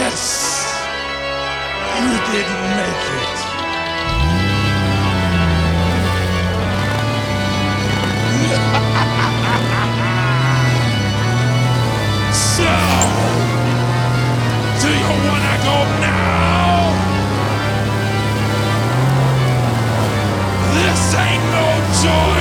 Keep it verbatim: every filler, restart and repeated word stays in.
Yes! You didn't make it. So, do you wanna go now? This ain't no joy.